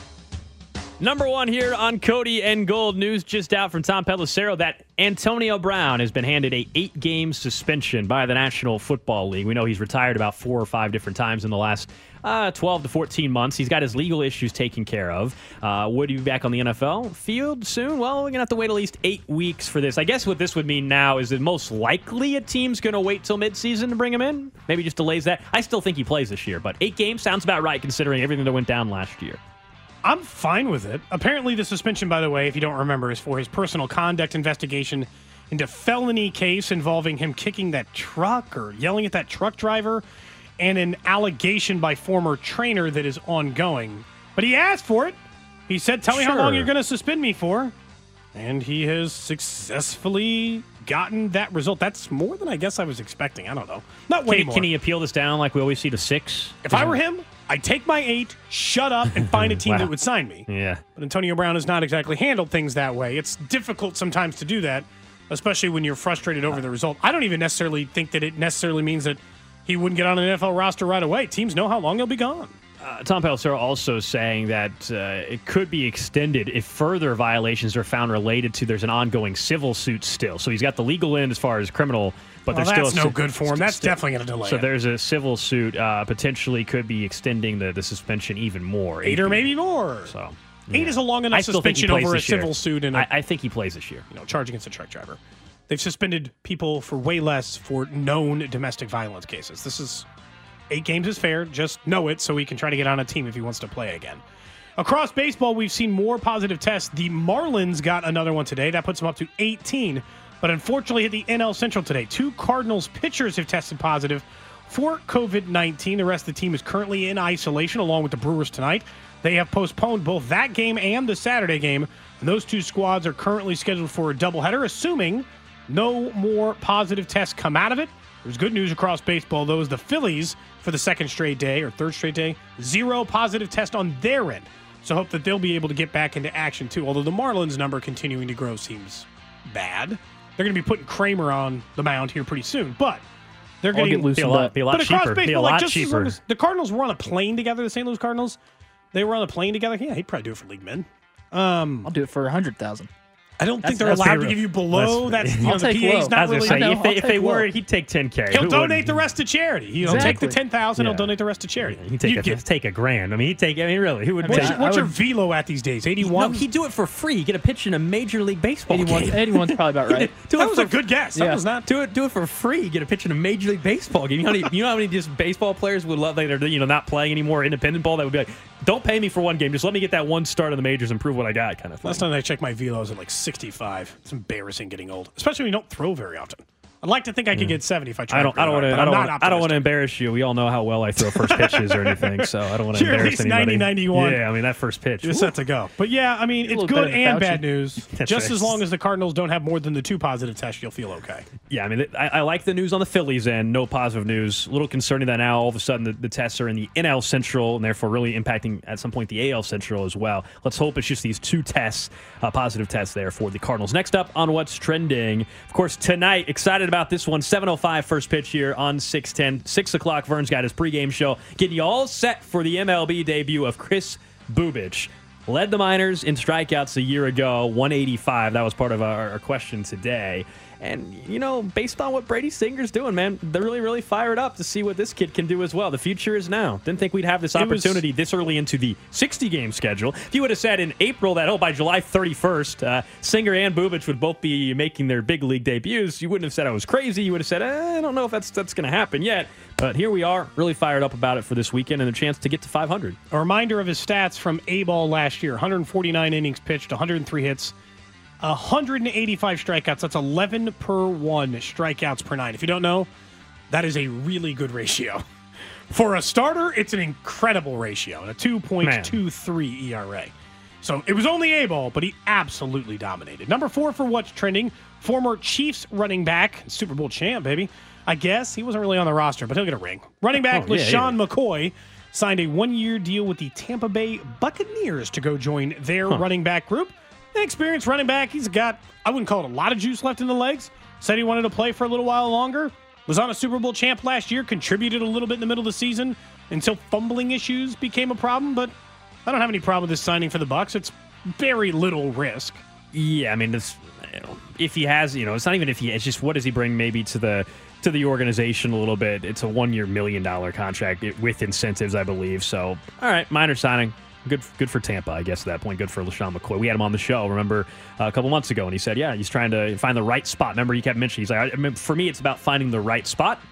Number one here on Cody and Gold. News just out from Tom Pelissero that Antonio Brown has been handed a eight-game suspension by the National Football League. We know he's retired about four or five different times in the last uh, twelve to fourteen months. He's got his legal issues taken care of. Uh, would he be back on the N F L field soon? Well, we're going to have to wait at least eight weeks for this. I guess what this would mean now is that most likely a team's going to wait till midseason to bring him in. Maybe just delays that. I still think he plays this year, but eight games sounds about right considering everything that went down last year. I'm fine with it. Apparently, the suspension, by the way, if you don't remember, is for his personal conduct investigation into felony case involving him kicking that truck or yelling at that truck driver, and an allegation by former trainer that is ongoing. But he asked for it. He said, tell me Sure. how long you're going to suspend me for. And he has successfully gotten that result. That's more than I guess I was expecting. I don't know. Not way Can he, more. can he appeal this down like we always see to six? If I were him, I'd take my eight, shut up, and find a team Wow. that would sign me. Yeah. But Antonio Brown has not exactly handled things that way. It's difficult sometimes to do that, especially when you're frustrated over the result. I don't even necessarily think that it necessarily means that he wouldn't get on an N F L roster right away. Teams know how long he'll be gone. Uh, Tom Pelissero also saying that uh, it could be extended if further violations are found related to there's an ongoing civil suit still. So he's got the legal end as far as criminal, but Well, there's still that's a, no good for him. That's still- definitely going to delay So it. there's a civil suit uh, potentially could be extending the, the suspension even more. Eight or maybe more. So Eight is a long enough I still think he suspension plays over a this year. civil suit and a I, I think he plays this year. you know, charge against a truck driver. They've suspended people for way less for known domestic violence cases. This is eight games is fair. Just know it so he can try to get on a team if he wants to play again. Across baseball, we've seen more positive tests. The Marlins got another one today. That puts them up to eighteen. But unfortunately, at the N L Central today, two Cardinals pitchers have tested positive for COVID nineteen. The rest of the team is currently in isolation, along with the Brewers tonight. They have postponed both that game and the Saturday game. And those two squads are currently scheduled for a doubleheader, assuming no more positive tests come out of it. There's good news across baseball, though, as the Phillies, for the second straight day or third straight day, zero positive test on their end. So hope that they'll be able to get back into action, too. Although the Marlins number continuing to grow seems bad. They're going to be putting Kramer on the mound here pretty soon, but they're I'll getting get loosened Be a lot, up. be a lot but across cheaper. Be a baseball, lot like just as long cheaper. as the Cardinals were on a plane together, the Saint Louis Cardinals, they were on a plane together. Yeah, he'd probably do it for league men. Um, I'll do it for a hundred thousand. I don't think That's- they're that's allowed to fair. give you below that. That's- You know, I'll the take P A's low. not I was really. going to say, I know, if they, I'll if they take were, low. he'd take ten K. He'll Who donate wouldn't? the rest to charity. He'll Exactly. take the ten thousand. Yeah. He'll donate the rest to charity. He'd take, You'd a, get- take a grand. I mean, he'd take, I mean, really, who would What's, take your, I what's your would- velo at these days? No, eighty-one? he'd do it for free. You get a pitch in a major league baseball eighty-one, game. eighty-one's probably about right. Do That it was for, a good guess. That Yeah. was not. Do it, do it for free. Get a pitch in a major league baseball game. You know how many, you know how many just baseball players would love that are you know not playing anymore independent ball that would be like, don't pay me for one game, just let me get that one start in the majors and prove what I got, kind of thing. Last time I checked my velos at like sixty-five. It's embarrassing getting old, especially when you don't throw very often. I'd like to think I could get seventy if I tried. I don't. I don't want to. I don't. Wanna, I don't want to embarrass you. We all know how well I throw first pitches or anything, so I don't want to You're at embarrass least anybody. ninety, ninety-one. Yeah, I mean that first pitch. You're woo. set to go. But yeah, I mean, A it's little good better than and Fauci. bad news. That's Just right. as long as the Cardinals don't have more than the two positive tests, you'll feel okay. Yeah, I mean, I, I like the news on the Phillies end. No positive news. A little concerning that now all of a sudden the, the tests are in the N L Central and therefore really impacting at some point the A L Central as well. Let's hope it's just these two tests, uh, positive tests there for the Cardinals. Next up on What's Trending, of course, tonight, excited about this one. seven oh five first pitch here on six ten. six o'clock, Vern's got his pregame show, getting you all set for the M L B debut of Kris Bubic. Led the minors in strikeouts a year ago, one eighty-five. That was part of our, our question today. And, you know, based on what Brady Singer's doing, man, they're really, really fired up to see what this kid can do as well. The future is now. Didn't think we'd have this It was- opportunity this early into the sixty-game schedule. If you would have said in April that, oh, by July thirty-first, uh, Singer and Bubic would both be making their big league debuts, you wouldn't have said I was crazy. You would have said, eh, I don't know if that's, that's going to happen yet. But here we are, really fired up about it for this weekend and a chance to get to five hundred. A reminder of his stats from A-ball last year: one hundred forty-nine innings pitched, one hundred three hits, one hundred eighty-five strikeouts. That's eleven per one strikeouts per nine. If you don't know, that is a really good ratio. For a starter, it's an incredible ratio, and a two point two three E R A. So it was only A-ball, but he absolutely dominated. Number four for What's Trending, former Chiefs running back, Super Bowl champ, baby. I guess he wasn't really on the roster, but he'll get a ring. Running back Oh, yeah, LaShawn yeah. McCoy signed a one-year deal with the Tampa Bay Buccaneers to go join their running back group. An experienced running back. He's got, I wouldn't call it a lot of juice left in the legs. Said he wanted to play for a little while longer. Was on a Super Bowl champ last year. Contributed a little bit in the middle of the season until fumbling issues became a problem. But I don't have any problem with this signing for the Bucs. It's very little risk. Yeah, I mean, this, you know, if he has, you know, it's not even if he, it's just what does he bring maybe to the to the organization a little bit. It's a one-year million dollar contract with incentives, I believe. So, all right, minor signing. Good good for Tampa, I guess, at that point. Good for LaShawn McCoy. We had him on the show, remember, uh, a couple months ago, and he said, yeah, he's trying to find the right spot. Remember, he kept mentioning, he's like, I mean, for me, it's about finding the right spot.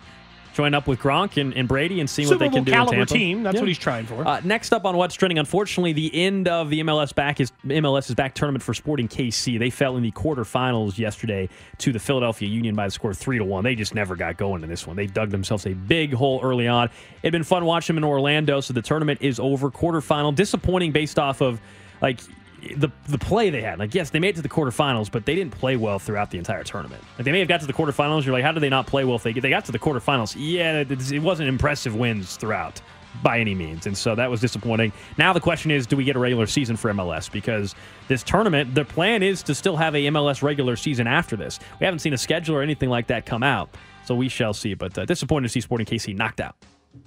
join up with Gronk and, and Brady and see Super what they Bowl can do in caliber Tampa. team. That's Yeah. what he's trying for. Uh, next up on What's Trending, unfortunately, the end of the M L S back is M L S's back tournament for Sporting K C. They fell in the quarterfinals yesterday to the Philadelphia Union by the score of three to one. They just never got going in this one. They dug themselves a big hole early on. It'd been fun watching them in Orlando, so the tournament is over. Quarterfinal, disappointing based off of like the the play they had. Like, yes, they made it to the quarterfinals, but they didn't play well throughout the entire tournament. Like, they may have got to the quarterfinals. You're like, how did they not play well if they they got to the quarterfinals? Yeah, it, it wasn't impressive wins throughout by any means, and so that was disappointing. Now the question is, do we get a regular season for M L S? Because this tournament, the plan is to still have a M L S regular season after this. We haven't seen a schedule or anything like that come out, so we shall see. But uh, disappointed to see Sporting K C knocked out.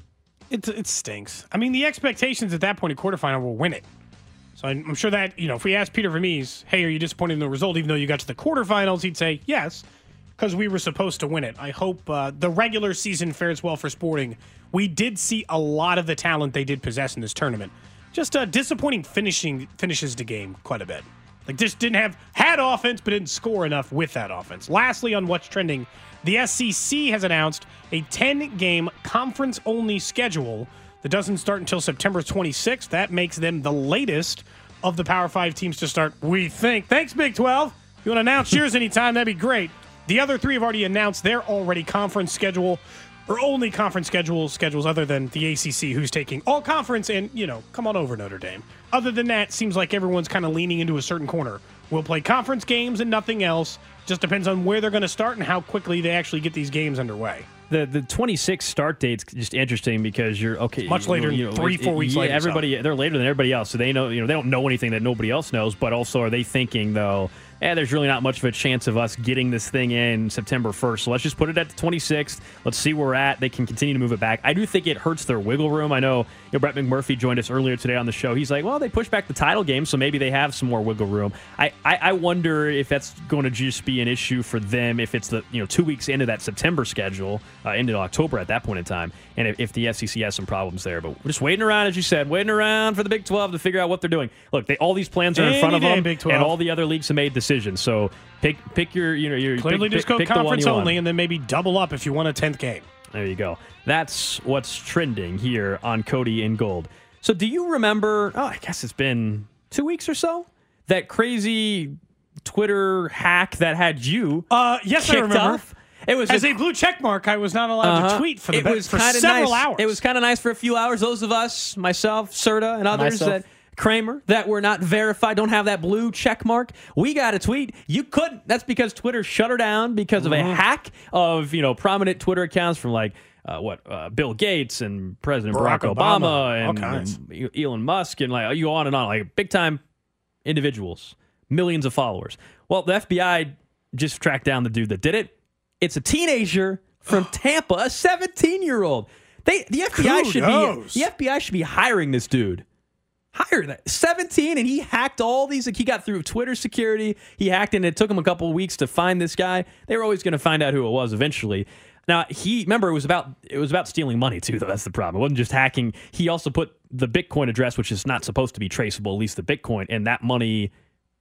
It, it stinks. I mean, the expectations at that point in quarterfinal will win it. So I'm sure that, you know, if we asked Peter Vermees, hey, are you disappointed in the result, even though you got to the quarterfinals, he'd say yes, because we were supposed to win it. I hope uh, the regular season fares well for Sporting. We did see a lot of the talent they did possess in this tournament. Just uh, disappointing finishing finishes the game quite a bit. Like, just didn't have, had offense, but didn't score enough with that offense. Lastly, on What's Trending, the S E C has announced a ten-game conference-only schedule that doesn't start until September twenty-sixth. That makes them the latest of the Power Five teams to start, we think. Thanks, Big twelve. If you want to announce yours anytime, that'd be great. The other three have already announced their already conference schedule, or only conference schedule schedules other than the A C C, who's taking all conference, and, you know, come on over, Notre Dame. Other than that, seems like everyone's kind of leaning into a certain corner. We'll play conference games and nothing else. Just depends on where they're going to start and how quickly they actually get these games underway. The the twenty-six start date's just interesting because you're okay. Much later, you know, three, it, four weeks yeah, later. Everybody, so. They're later than everybody else, so they know. You know, they don't know anything that nobody else knows. But also, are they thinking though? Eh, there's really not much of a chance of us getting this thing in September first. So let's just put it at the twenty-sixth. Let's see where we're at. They can continue to move it back. I do think it hurts their wiggle room. I know, you know Brett McMurphy joined us earlier today on the show. He's like, well, they pushed back the title game, so maybe they have some more wiggle room. I, I, I wonder if that's going to just be an issue for them if it's the you know two weeks into that September schedule, uh, into October at that point in time, and if, if the S E C has some problems there. But we're just waiting around, as you said, waiting around for the Big twelve to figure out what they're doing. Look, they, all these plans are in Any front of day, them, Big twelve. and all the other leagues have made decisions. So pick pick your you know your Clearly pick, just pick, go pick the one conference you want. only and then maybe double up if you want a tenth game. There you go. That's what's trending here on Cody in Gold. So do you remember, oh, I guess it's been two weeks or so, that crazy Twitter hack that had you Uh, yes, I kicked remember. off? It was As a blue check mark, I was not allowed uh-huh. to tweet for the it be- was for kinda several nice. hours. It was kind of nice for a few hours. Those of us, myself, Serta, and others Myself. that Kramer, that were not verified, don't have that blue check mark. We got a tweet. You couldn't. That's because Twitter shut her down because of a hack of you know prominent Twitter accounts from like uh, what uh, Bill Gates and President Barack, Barack Obama, Obama, all and, kinds. and Elon Musk and like you on and on, like big time individuals, millions of followers. Well, the F B I just tracked down the dude that did it. It's a teenager from Tampa, a seventeen-year-old. They the F B I should Kudos. be the F B I should be hiring this dude. Hire that seventeen, and he hacked all these. Like he got through Twitter security. He hacked, and it took him a couple of weeks to find this guy. They were always going to find out who it was eventually. Now he remember it was about it was about stealing money too. Though that's the problem. It wasn't just hacking. He also put the Bitcoin address, which is not supposed to be traceable, at least the Bitcoin, and that money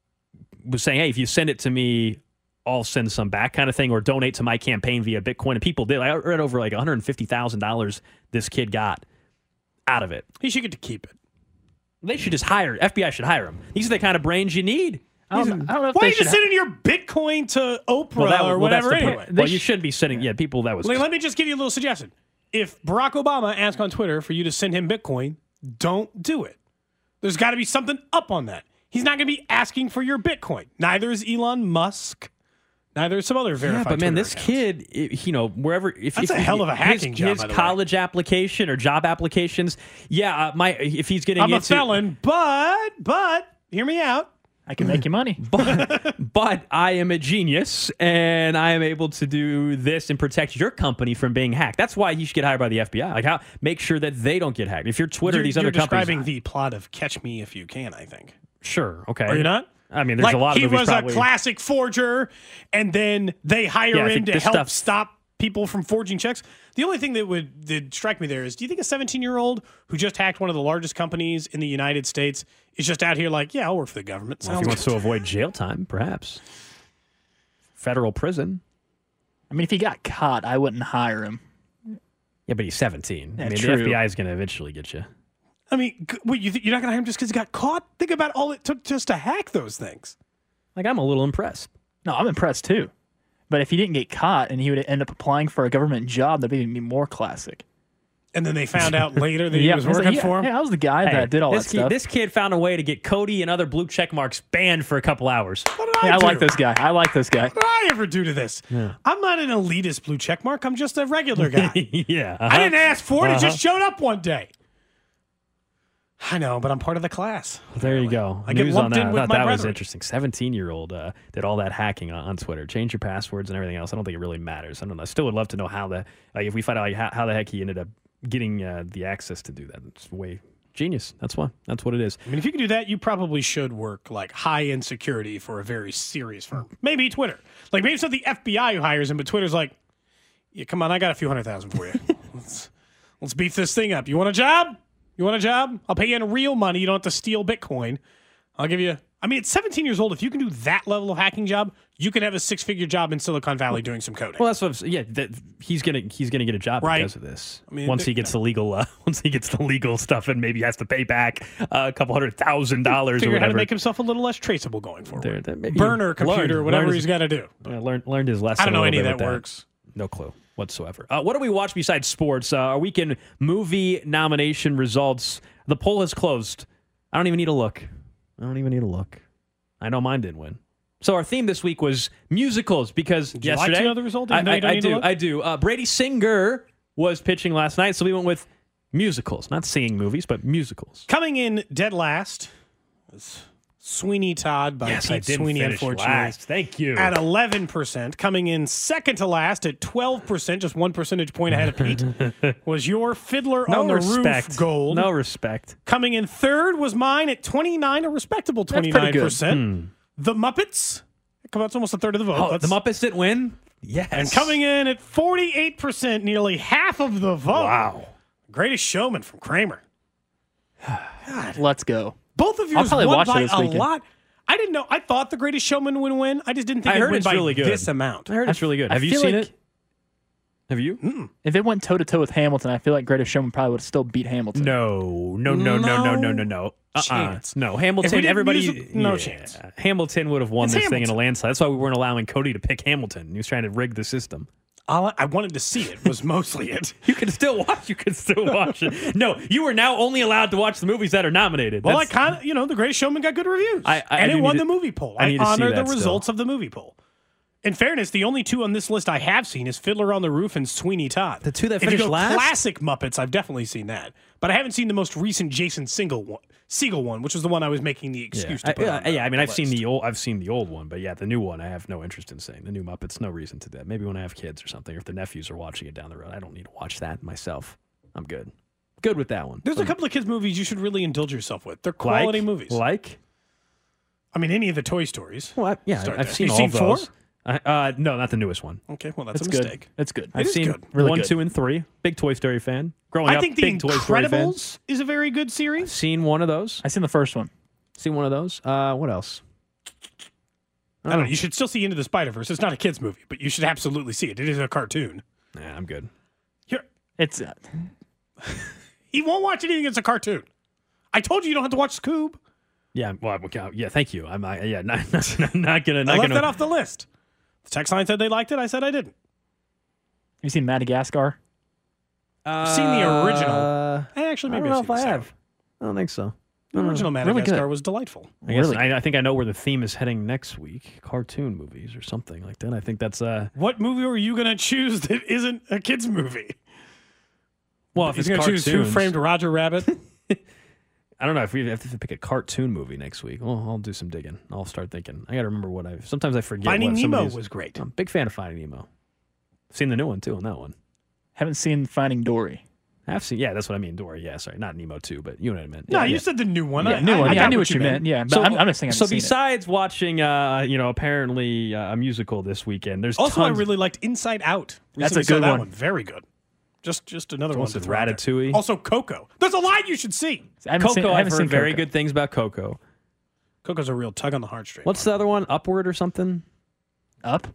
was saying, "Hey, if you send it to me, I'll send some back," kind of thing, or donate to my campaign via Bitcoin. And people did. I read over like one hundred fifty thousand dollars this kid got out of it. He should get to keep it. They should just hire. F B I should hire him. These are the kind of brains you need. I don't, know- I don't know if Why they are you should just sending your Bitcoin to Oprah Well, that, or well, whatever that's the anyway? point. Well, you shouldn't be sending. Yeah, people that was. Like, let me just give you a little suggestion. If Barack Obama asks on Twitter for you to send him Bitcoin, don't do it. There's got to be something up on that. He's not going to be asking for your Bitcoin. Neither is Elon Musk. Neither is some other verified Yeah, but man, Twitter this accounts. kid, it- you know, wherever if That's if, a hell of a hacking his, job, his by the way. college application or job applications, yeah, uh, my if he's getting I'm a into, felon, but, but, hear me out. I can make you money. but, but I am a genius and I am able to do this and protect your company from being hacked. That's why you should get hired by the F B I. Like, how make sure that they don't get hacked. If you're Twitter, You're, these you're other companies, describing the plot of Catch Me If You Can, I think. sure, okay, Are you not? I mean, there's like a lot of he movies was probably. a classic forger, and then they hire Yeah, I him think to this help stuff- stop people from forging checks. The only thing that would that strike me there is, do you think a seventeen-year-old who just hacked one of the largest companies in the United States is just out here like, yeah, I'll work for the government? Well, if Sounds he wants good. to avoid jail time, perhaps federal prison. I mean, if he got caught, I wouldn't hire him. Yeah, but he's seventeen. Yeah, I mean, true. the F B I is going to eventually get you. I mean, g- wait, you th- you're not going to hire him just because he got caught? Think about all it took just to hack those things. Like, I'm a little impressed. No, I'm impressed too. But if he didn't get caught and he would end up applying for a government job, that'd be more classic. And then they found out later that yeah, he was I was working like, yeah, for him. Yeah, I was the guy Hey, that did all this that kid, stuff. This kid found a way to get Cody and other blue check marks banned for a couple hours. What did I yeah, I do? like this guy. I like this guy. What did I ever do to this? Yeah. I'm not an elitist blue check mark. I'm just a regular guy. yeah. I uh-huh. didn't ask for it. It Uh-huh. just showed up one day. I know, but I'm part of the class. There you go. I get News on lumped that. in I with thought my that was brethren. interesting. seventeen-year-old uh, did all that hacking on, on Twitter. Change your passwords and everything else. I don't think it really matters. I don't know. I still would love to know how the like if we find out like, how, how the heck he ended up getting uh, the access to do that. It's way genius. That's why. That's what it is. I mean, if you can do that, you probably should work like high-end security for a very serious firm. Maybe Twitter. Like maybe it's not the F B I who hires him, but Twitter's like, yeah, come on, I got a few hundred thousand for you. let's, let's beef this thing up. You want a job? You want a job? I'll pay you in real money. You don't have to steal Bitcoin. I'll give you. I mean, at seventeen years old, if you can do that level of hacking job, you can have a six-figure job in Silicon Valley doing some coding. Well, that's what I'm saying. Yeah, that, he's gonna he's gonna get a job Right. because of this. I mean, once they- he gets the legal uh, once he gets the legal stuff and maybe has to pay back uh, a couple hundred thousand dollars or Figure out how whatever. to make himself a little less traceable going forward. There- there- maybe Burner he learned- computer, whatever learned he's his- got to do. uh, learned learned his lesson. I don't a know little any of bit that with works. No clue whatsoever. Uh, what do we watch besides sports? Uh, our weekend movie nomination results. The poll has closed. I don't even need to look. I don't even need to look. I know mine didn't win. So our theme this week was musicals because Did you like yesterday to know the result? I, Even though you I, don't I need to do. look? I do. Uh, Brady Singer was pitching last night, so we went with musicals, not singing movies, but musicals. Coming in dead last was Sweeney Todd by Yes, I Pete didn't Sweeney, finish unfortunately. last. Thank you. At eleven percent. Coming in second to last at twelve percent, just one percentage point ahead of Pete, was your Fiddler no on the respect. Roof Gold. No respect. Coming in third was mine at twenty-nine, a respectable That's pretty twenty-nine good. percent. The Muppets, come out, it's almost a third of the vote. Oh, That's- the Muppets didn't win? Yes. And coming in at forty-eight percent, nearly half of the vote. Wow. Greatest Showman from Kramer. Let's go. Both of I'll yours probably won watch it by this a weekend. lot. I didn't know. I thought The Greatest Showman would win. I just didn't think I it heard would win it's by really good. this amount. I heard it's really good. I Have you feel seen like- it? Have you? If it went toe to toe with Hamilton, I feel like Greatest Showman probably would have still beat Hamilton. No, no, no, no, no, no, no, no. Uh-uh. chance. No, If we Hamilton. did Everybody, music- no yeah. chance. Hamilton would have won It's this thing in a Hamilton. landslide. That's why we weren't allowing Cody to pick Hamilton. He was trying to rig the system. All I wanted to see it was mostly it. You can still watch. You can still watch it. No, you are now only allowed to watch the movies that are nominated. Well, I That's- kind of, you know, The Greatest Showman got good reviews. I- I and do it won need the to- movie poll. I I, need to see honor that the still. results of the movie poll. In fairness, the only two on this list I have seen is Fiddler on the Roof and Sweeney Todd. The two that if you finished go last? classic Muppets, I've definitely seen that. But I haven't seen the most recent Jason Segel one, Segel one, which was the one I was making the excuse yeah, to put I, on yeah, the- yeah. I mean, the I've seen list. the old. I've seen the old one, but yeah, the new one, I have no interest in seeing. The new Muppets, no reason to that. Maybe when I have kids or something, or if the nephews are watching it down the road, I don't need to watch that myself. I'm good. Good with that one. There's a couple of kids' movies you should really indulge yourself with. They're quality like, movies. Like, I mean, any of the Toy Stories. well, I, yeah, Start I've there. seen You've all seen of four? those. I, uh, no, not the newest one. Okay, well, that's It's a good. mistake. It's good. I've is seen good. Really one, good. two, and three. Big Toy Story fan. Growing I up, think The big Toy Story fan. Incredibles is a very good series. Seen one of those. I seen the first one. Seen one of those. Uh, what else? I don't know. You should still see Into the Spider-Verse. It's not a kid's movie, but you should absolutely see it. It is a cartoon. Nah, I'm good. Here, It's uh, he won't watch anything that's a cartoon. I told you you don't have to watch Scoob. Yeah, well, I'm- yeah. Thank you. I'm. I, yeah, not, not, not gonna. Not I left gonna. that off the list. The text line said they liked it. I said I didn't. Have you seen Madagascar? I've seen the original. Uh, I actually I maybe don't know I've if seen I the have. I don't think so. The original Really Madagascar good. was delightful. I guess Really? I, I think I know where the theme is heading next week. Cartoon movies or something like that. I think that's uh. What movie were you going to choose that isn't a kid's movie? Well, if He's it's going to choose Who cartoons, Framed Roger Rabbit? I don't know if we have to pick a cartoon movie next week. Well, I'll do some digging. I'll start thinking. I got to remember what I've. Sometimes I forget. Finding what some of Nemo these- was great. I'm a big fan of Finding Nemo. Seen the new one too on that one. Haven't seen Finding Dory. I've seen. Yeah, that's what I mean. Dory. Yeah, sorry, not Nemo two, but you know what I meant. No, yeah, you yeah. said the new one. Yeah, I, new I, one. I Yeah, I got knew what you meant. Yeah, but So, I'm, I'm just saying. I so haven't seen it. besides watching, uh, you know, apparently uh, a musical this weekend, there's Also, I tons. really liked Inside Out. That's Recently a saw good that one. Very good. Just just another one. What's to it, throw out there. Ratatouille? Also, Coco. There's a lot you should see. I haven't Coco. seen, I I've haven't heard seen very Coco. good things about Coco. Coco's a real tug on the heartstrings. What's the other one? Upward or something? Up?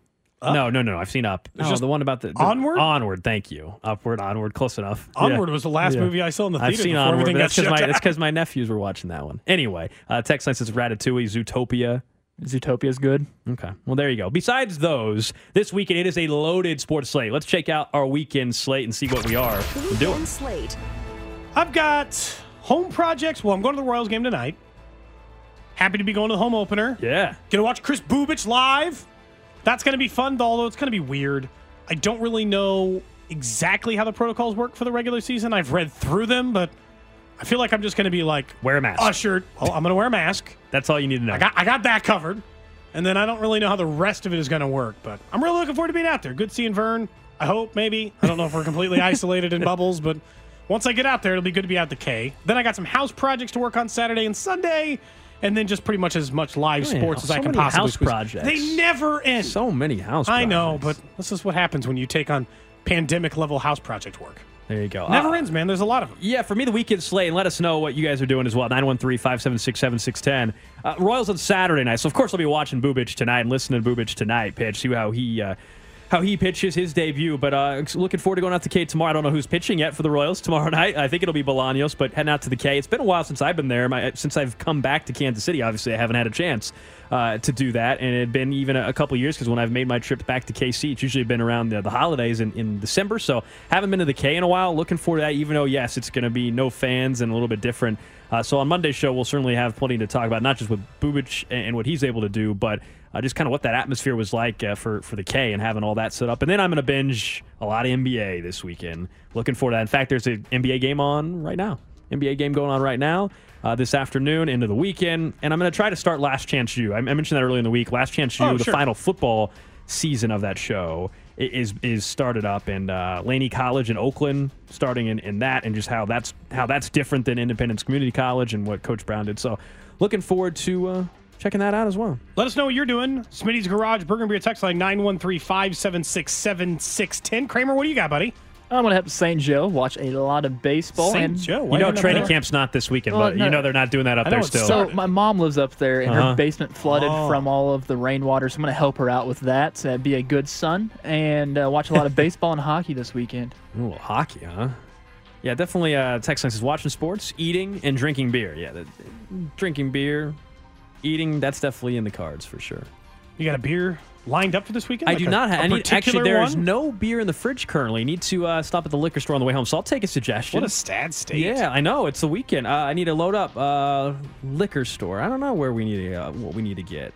Up? No, no, no. I've seen Up. It's Oh, just the one about the, the Onward? Onward. Thank you. Upward, Onward. Close enough. Onward Yeah. was the last Yeah. movie I saw in the theater I've seen before Onward, everything but got that's because shut my down. that's because my nephews were watching that one. Anyway, uh, text line says Ratatouille, Zootopia. Zootopia's good. Okay. Well, there you go. Besides those, this weekend it is a loaded sports slate. Let's check out our weekend slate and see what we are doing. Weekend slate. I've got home projects. Well, I'm going to the Royals game tonight. Happy to be going to the home opener. Yeah. Gonna watch Chris Bubich live. That's gonna be fun, although it's gonna be weird. I don't really know exactly how the protocols work for the regular season. I've read through them, but I feel like I'm just gonna be like Wear a mask. ushered. Well, I'm gonna wear a mask. That's all you need to know. I got I got that covered. And then I don't really know how the rest of it is gonna work, but I'm really looking forward to being out there. Good seeing Vern. I hope, maybe. I don't know if we're completely isolated in bubbles, but once I get out there, it'll be good to be out the K. Then I got some house projects to work on Saturday and Sunday. And then just pretty much as much live Man, sports as so I can many possibly house squeeze. projects. They never end. So many house I projects. know, but this is what happens when you take on pandemic level house project work. There you go. Never Uh, ends, man. There's a lot of them. Yeah, for me, the weekend slate, and let us know what you guys are doing as well. nine one three, five seven six, seven six one zero. Uh, Royals on Saturday night. So, of course, I'll be watching Bubich tonight and listening to Bubich tonight pitch, see how he uh, how he pitches his debut. But uh, looking forward to going out to K tomorrow. I don't know who's pitching yet for the Royals tomorrow night. I think it'll be Bolaños, but heading out to the K. It's been a while since I've been there. My, since I've come back to Kansas City, obviously, I haven't had a chance uh, to do that. And it had been even a, a couple years because when I've made my trip back to K C, it's usually been around the, the holidays in, in December. So haven't been to the K in a while. Looking forward to that, even though, yes, it's going to be no fans and a little bit different. Uh, so on Monday's show, we'll certainly have plenty to talk about, not just with Bubich and, and what he's able to do, but uh, just kind of what that atmosphere was like uh, for, for the K and having all that set up. And then I'm going to binge a lot of N B A this weekend. Looking forward to that. In fact, there's an N B A game on right now. N B A game going on right now uh, this afternoon into the weekend. And I'm going to try to start Last Chance U. I, I mentioned that earlier in the week. Last Chance U, Oh, the sure. final football season of that show is is started up, and uh, Laney College in Oakland starting in, in that, and just how that's how that's different than Independence Community College and what Coach Brown did. So looking forward to uh, checking that out as well. Let us know what you're doing. Smitty's Garage, Burger and Beer text line nine one three, five seven six, seven six one zero. Kramer, what do you got, buddy? I'm going to have Saint Joe watch a lot of baseball. Saint and Joe. You Why know, isn't it training there? camp's not this weekend, Well, but no. you know they're not doing that up I know there it's still. started. So my mom lives up there, and Uh-huh. her basement flooded Oh. from all of the rainwater. So I'm going to help her out with that. So be a good son and uh, watch a lot of baseball and hockey this weekend. Ooh, hockey, huh? Yeah, definitely. Uh, text line says watching sports, eating, and drinking beer. Yeah, the, drinking beer, eating. That's definitely in the cards for sure. You got a beer lined up for this weekend? I Like do a- not have. a I need, actually, particular there is one? no beer in the fridge currently. Need to uh, stop at the liquor store on the way home. So I'll take a suggestion. What a sad state. Yeah, I know. It's the weekend. Uh, I need to load up uh, liquor store. I don't know where we need to, uh, what we need to get.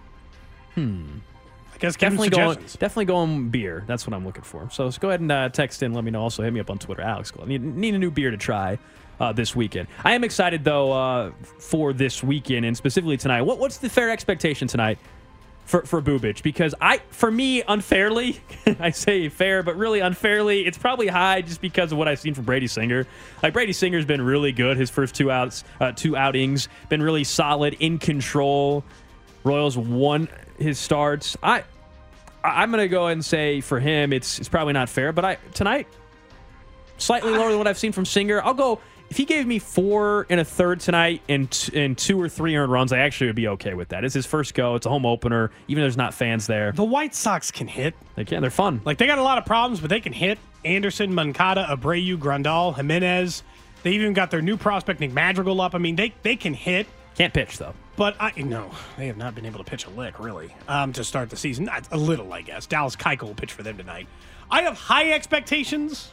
Hmm. I guess give Definitely him going. suggestions. Definitely going beer. That's what I'm looking for. So let's go ahead and uh, text in. Let me know. Also hit me up on Twitter, Alex. Gold. Need need a new beer to try uh, this weekend. I am excited though uh, for this weekend and specifically tonight. What what's the fair expectation tonight for for Bubich? Because I, for me, unfairly, I say fair, but really unfairly, it's probably high just because of what I've seen from Brady Singer. Like Brady Singer's been really good. His first two outs, uh, two outings, been really solid, in control. Royals won his starts. I, I'm gonna go ahead and say for him, it's it's probably not fair. But I tonight, slightly lower than what I've seen from Singer. I'll go. If he gave me four and a third tonight and t- and two or three earned runs, I actually would be okay with that. It's his first go. It's a home opener. Even though there's not fans there, The White Sox can hit. they can. They're fun. Like, they got a lot of problems, but they can hit. Anderson, Moncada, Abreu, Grandal, Jimenez. They even got their new prospect, Nick Madrigal, up. I mean, they, they can hit. Can't pitch though. But I no, they have not been able to pitch a lick, really, um, to start the season. Not a little, I guess. Dallas Keuchel will pitch for them tonight. I have high expectations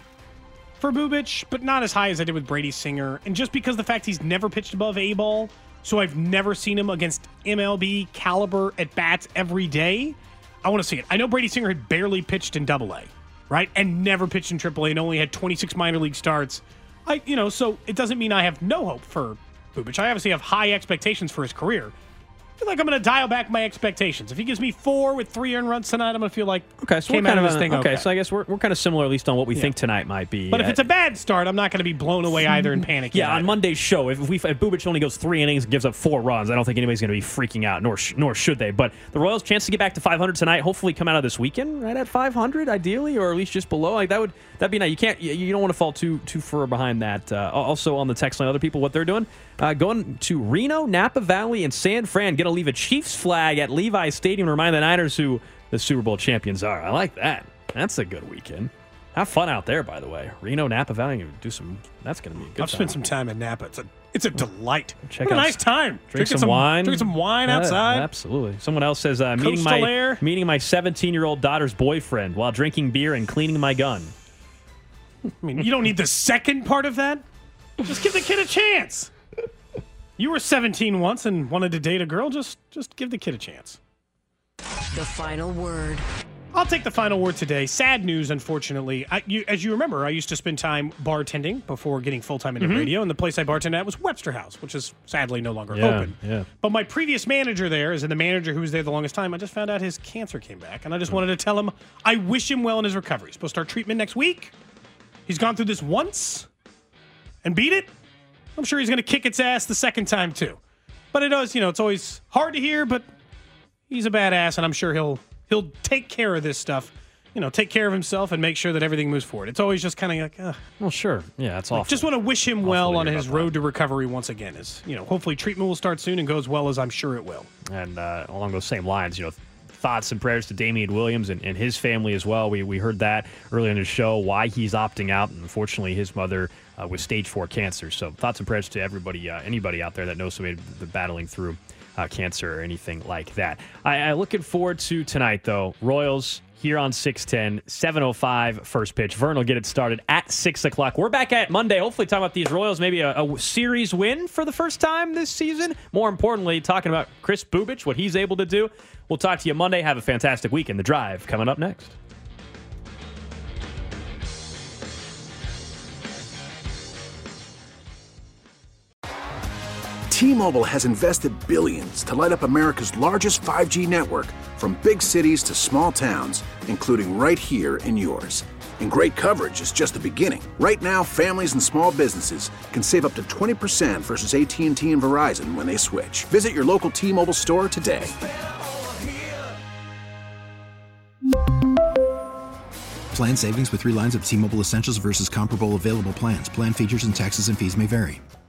for Bubich, but not as high as I did with Brady Singer. And just because the fact he's never pitched above A ball, so I've never seen him against M L B caliber at bats every day, I want to see it. I know Brady Singer had barely pitched in Double A, right, and never pitched in Triple A, and only had twenty-six minor league starts. I, you know, so it doesn't mean I have no hope for Bubich. I obviously have high expectations for his career. I feel like I'm going to dial back my expectations. If he gives me four with three earned runs tonight, I'm going to feel like Okay, so came we're kind out of of this on- thing okay, okay. So I guess we're we're kind of similar at least on what we think tonight might be. But if Uh, it's a bad start, I'm not going to be blown away either and panic. Yeah, either. on Monday's show, if we if Bubich only goes three innings and gives up four runs, I don't think anybody's going to be freaking out, nor sh- nor should they. But the Royals' chance to get back to five hundred tonight, hopefully come out of this weekend right at five hundred, ideally, or at least just below. Like that would that'd be nice. You can't, you, you don't want to fall too too far behind that. Uh, also on the text line, other people what they're doing, uh, going to Reno, Napa Valley, and San Fran, going to leave a Chiefs flag at Levi Stadium to remind the Niners who the Super Bowl champions are. I like that. That's a good weekend. Have fun out there, by the way. Reno, Napa Valley, do some. That's going to be a good I've time. spent some time in Napa. It's a it's a delight. Check what a out, nice time. Drink Drinking some, wine. Drink some wine Yeah, outside. Absolutely. Someone else says uh, meeting Coastal my air. meeting my seventeen-year-old daughter's boyfriend while drinking beer and cleaning my gun. I mean, you don't need the second part of that. Just give the kid a chance. You were seventeen once and wanted to date a girl. Just just give the kid a chance. The final word. I'll take the final word today. Sad news, unfortunately. I, you, as you remember, I used to spend time bartending before getting full-time into Mhm. radio, and the place I bartended at was Webster House, which is sadly no longer Yeah, open. yeah. But my previous manager there, is the manager who was there the longest time, I just found out his cancer came back, and I just wanted to tell him I wish him well in his recovery. He's supposed to start treatment next week. He's gone through this once and beat it. I'm sure he's going to kick its ass the second time, too. But it does, you know, it's always hard to hear, but he's a badass, and I'm sure he'll he'll take care of this stuff, you know, take care of himself and make sure that everything moves forward. It's always just kind of like, uh, well, sure. Yeah, that's awful. Just want to wish him well Awful to on hear his about road to recovery once again. Is, you know, hopefully treatment will start soon and go as well as I'm sure it will. And uh, along those same lines, you know, thoughts and prayers to Damian Williams and, and his family as well. We we heard that earlier in the show, why he's opting out. And unfortunately, his mother uh, was stage four cancer. So thoughts and prayers to everybody, uh, anybody out there that knows somebody that's battling through uh, cancer or anything like that. I, I looking forward to tonight, though. Royals here on six ten, seven oh five first pitch. Vern will get it started at six o'clock. We're back at Monday, hopefully talking about these Royals, maybe a, a series win for the first time this season. More importantly, talking about Kris Bubic, what he's able to do. We'll talk to you Monday. Have a fantastic weekend. The Drive coming up next. T-Mobile has invested billions to light up America's largest five G network, from big cities to small towns, including right here in yours. And great coverage is just the beginning. Right now, families and small businesses can save up to twenty percent versus A T and T and Verizon when they switch. Visit your local T-Mobile store today. Plan savings with three lines of T-Mobile Essentials versus comparable available plans. Plan features and taxes and fees may vary.